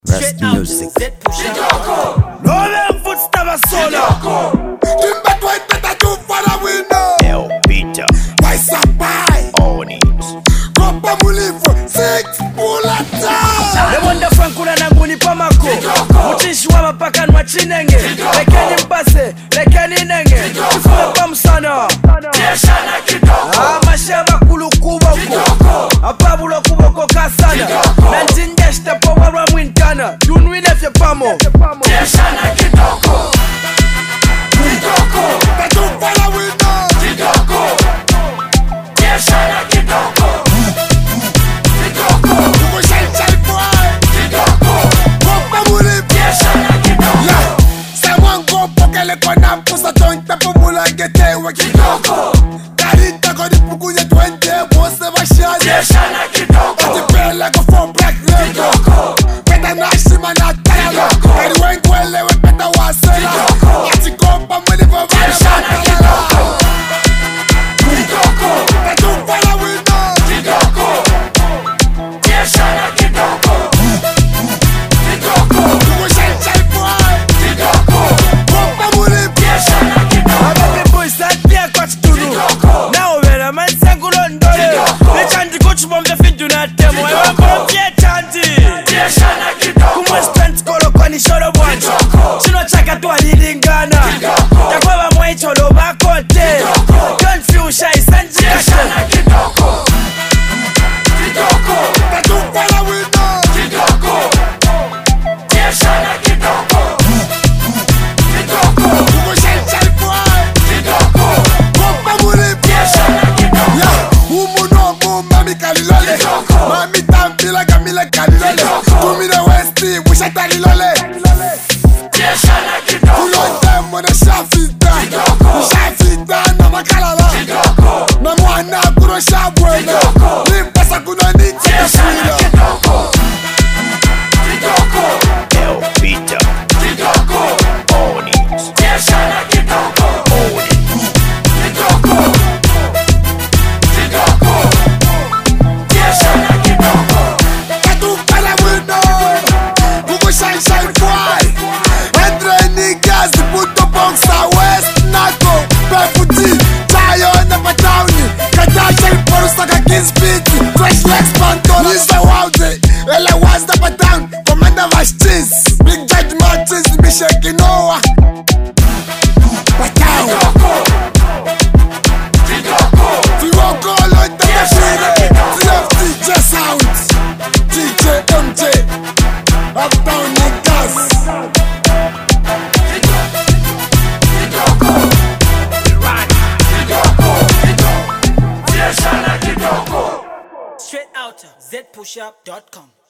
Rest music. No them footsteps solo. Timber twice better do for the window. El Peter. Why supply? Onions. Kopa mulifu 6 bullet time. Le wonder Frankula na nguni pamako. Mutishi wa mapaka nwa chinenge. Lekeni mpase, lekeni nenge. Kifuna pa msana. Mashaba kulu kuboko. Apabulo kuboko kasana. Nanjingeshte po warwa mwintana. Dunwine fye pamo. Tiashana kitoko. Better for the window. Tiashana kitoko. Ugo shine boy. Kopa mulifu. Tiashana kitoko. Yeah. Someone go pokele kona pusa jointa pumula gete wa kitoko. Karita kodi puku ya 20 wose bashani. Tiashana kitoko. Ati pele go for black lego. Beta nashima na tala. Kari wengwele we beta wasela. Ati kopa mulifu vana Tiashana kitoko. betu fala window. Tiashana kitoko. Ugo shine boy. Kopa mulifu. Tiashana kitoko. Ababe boys that pia kwa chitunu. Na overa man sangulo ndole. Lechanti kuchu bombe fitu na temo. Ewa mbopye chanti. Tiashana kitoko. Kumwe strength kolo kwa ni shoro bwanji. Chino chaka tuwa lilingana. Takwaba mwe cholo bakote. Don't feel shy sanji Tiashana kashe. kitoko. Betu fala window. Tiashana kitoko. Ugo shine boy. Kopa mulifu. Tiashana kitoko. Yeah, umuno mu mami kalilole. Mami tampila kamila kalilole. Tumine westi wisha talilole. Tiashana kitoko. Kulonde mwana shafita. Shafita na makalala. Na mwana kuro shabwene. Nimpasa kuno ni Tiashana chakashwila. kitoko. El Peter. Onions. Tiashana kitoko. Tiashana kitoko. Betu fala window. Ugo shine boy. Entre niggas puto boxa west nako. Pefuti. Tayo na patauni. Kadasha iporusa kakis biti. Fresh legs pantola. Nisa wauze. Ele was the patown. Commander was cheese. Big Judge Martins. Be shaking Noah. Patown. Fiwoko loita mashine. TFT sound. DJ MJ. Uptown niggas. Tiashana kitoko. Straight out zpush-up.com.